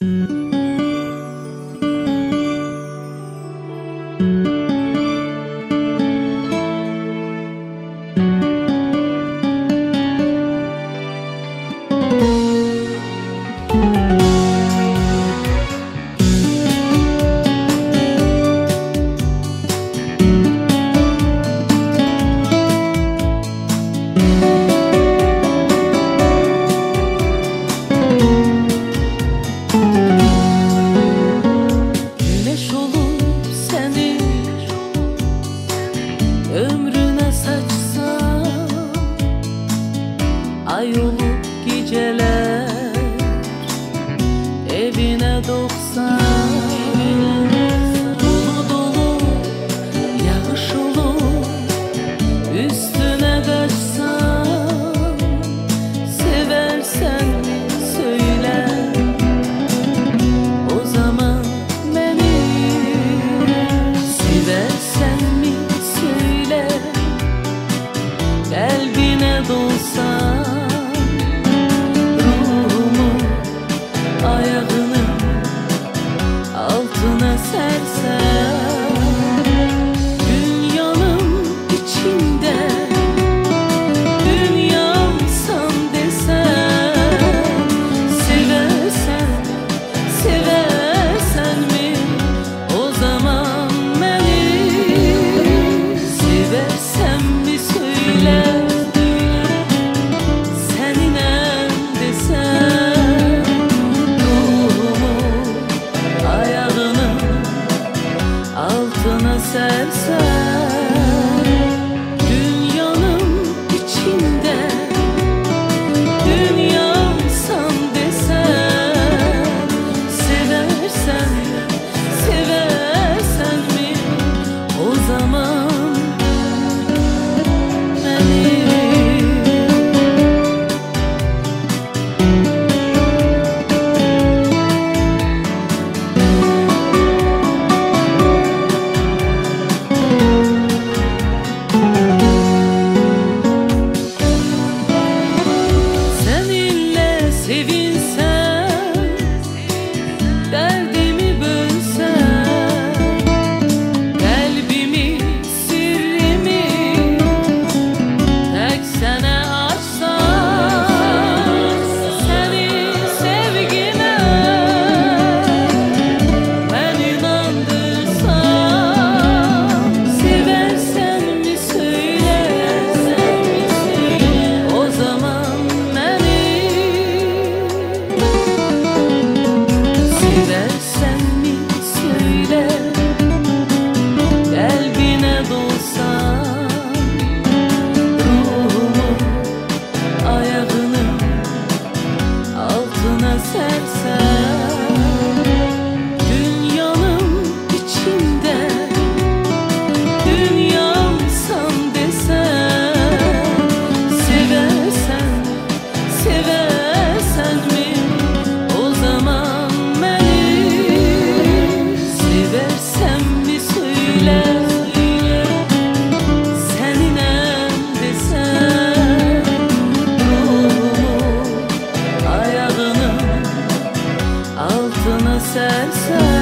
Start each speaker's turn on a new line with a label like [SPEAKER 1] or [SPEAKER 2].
[SPEAKER 1] Güneş olup seni ömrüne saçsam, ay olup geceler evine doksan, dolu dolu yağış olup üstüne kaçsam, seversen söyle o zaman beni, seversen mi söyle, kalbine dolsan, ruhumu ayağının altına sersem, dünyanın içinde dünyamsam desem, seversen, seversen mi o zaman beni, seversen mi söyle, seninle desem, ruhumu ayağının altına sersem, dünyanın içinde dünyamsam desem, seversen, seversen mi o zaman beni. Seninle sevinsem, derdimi bölsem, kalbimi, sırrımı tek sana açsam, seni sevgine ben inandırsam, seversen mi söyle, o zaman beni, seversen mi söyle, kalbine dolsan, ruhumu ayağının altına sersem, dünyanın içinde dünyamsam desem, seversen, seversen mi o zaman beni, seversen mi söyle, seninle desem, ruhumu ayağının altına sersem,